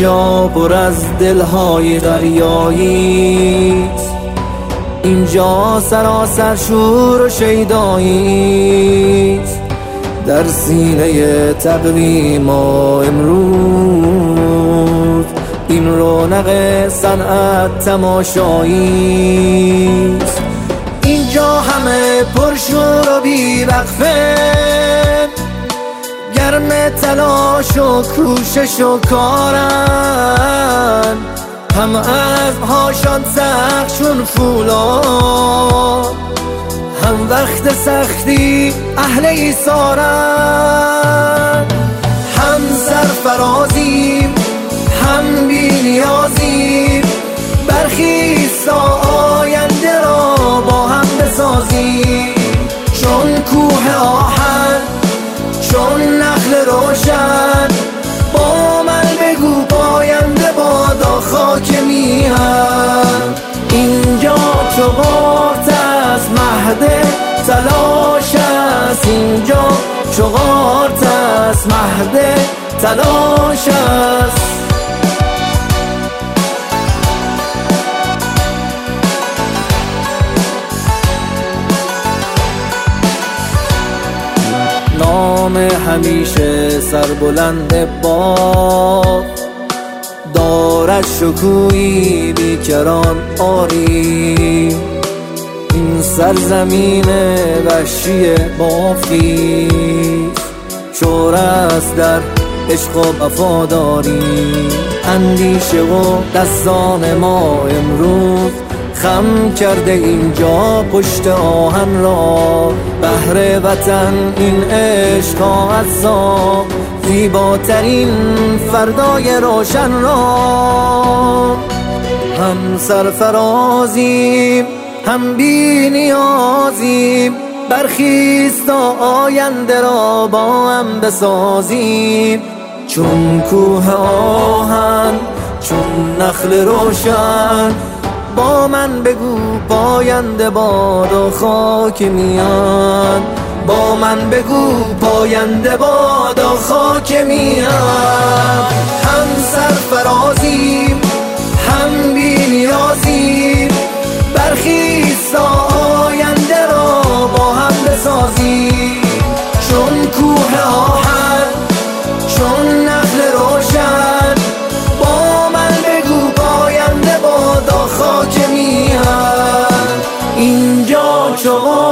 اینجا پر از دلهای دریاییست، اینجا سراسر شور و شیداییست. در سینه تقویم ما امروز این رونق صنعت تماشاییست. اینجا همه پرشور و بی‌وقفه، گرم تلاش و کوشش و کارن، هم از هاشان سخت چون فولاد، هم وقت سختی اهل ایثارن. هم سرفرازیم هم بی نیازیم، برخیز تا آینده را با هم بسازیم. چون کوه آهن چون نخل روشن، با من بگو پاینده بادا خاک میهن. اینجا چو غارت از مهد تلاش است، اینجا چو غارت از مهد تلاش است. نام همیشه سربلند باد، دارد شکوهی بیکران آری. این سرزمین وحشی بافیست، شور است در عشق و وفاداری. اندیشه و دستان ما امروز خم کرده اینجا پشت آهن را. بهر وطن این عشق ها عزا، زیباترین فردای روشن را. هم سرفرازیم هم بی نیازیم، برخیز تا آینده را با هم بسازیم. چون کوه آهن چون نخل روشن، با من بگو پاینده باد و خاک میان. با من بگو پاینده باد و خاک میان. هم سرفرازیم هم بی نیازیم، برخیز تا آینده را با هم بسازیم. چون کوه آهن چون نخل روشن، با من بگو پاینده بادا خاک میهن. اینجا چو